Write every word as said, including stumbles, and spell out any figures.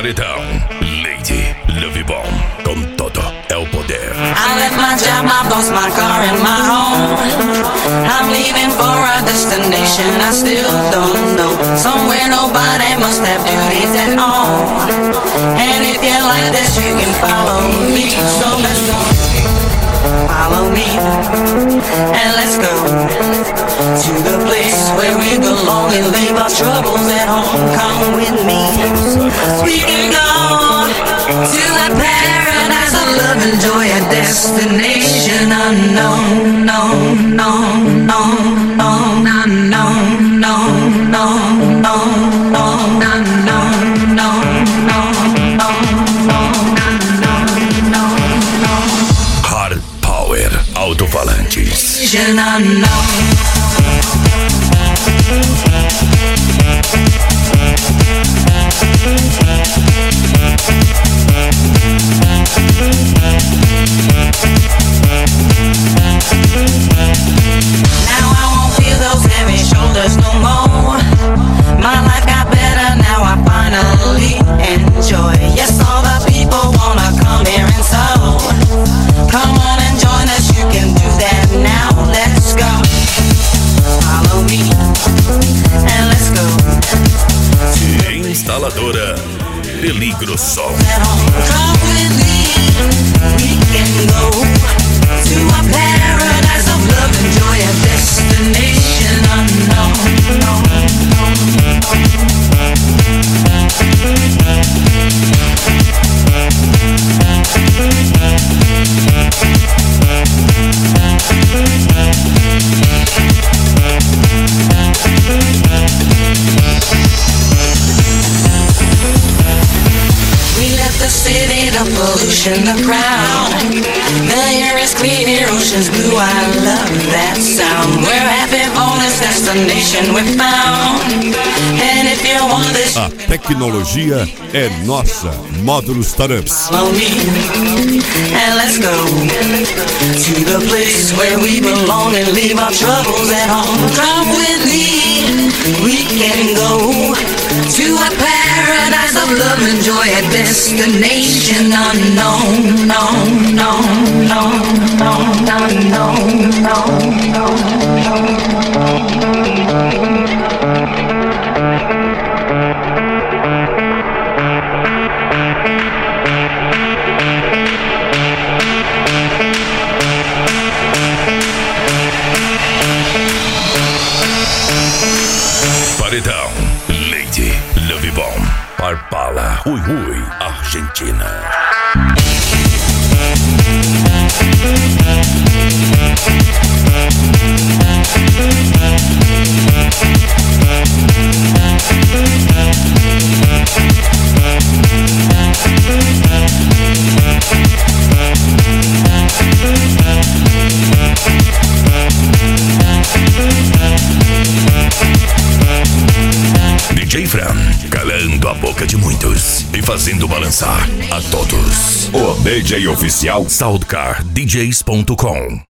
Paredão, Lady Love Bomb, com todo é o poder. I left my job, my boss, my car and my home. I'm leaving for a destination I still don't know. Somewhere nobody must have duties at all. And if you like this, you can follow me. So let's go. Follow me and let's go to the place where we belong and leave our troubles at home. Come with me. We can go to a paradise of love and joy, a destination unknown. No, no, no, no, no, no, no, no, no, no, no, no, Hard Power Alto-Falantes. Now I won't feel those heavy shoulders no more. My life got better, now I finally enjoy. Yes, all the people wanna come here and so come on and join us, you can do that now. Let's go. Follow me and let's go. Instaladora Peligro Som. Come with me, we can go to a paradise of love and joy, a destination unknown. No, no, no. We left the city, the pollution, the crowd. The air is clear, ocean's blue, I love that sound. We're happy for this destination we found. And if you want this, A tecnologia é nossa. Módulos Taramps. follow me and let's go to the place where we belong and leave our troubles at home. Come with me, we can go to a paradise of love and joy, a destination unknown. No, no, no, no, no, no, no, Paredão, Lady Love Bomb, Parpala, Ui Ui, Argentina. D J Fran, calando a boca de muitos e fazendo balançar a todos. O D J oficial Soundcar D Js ponto com.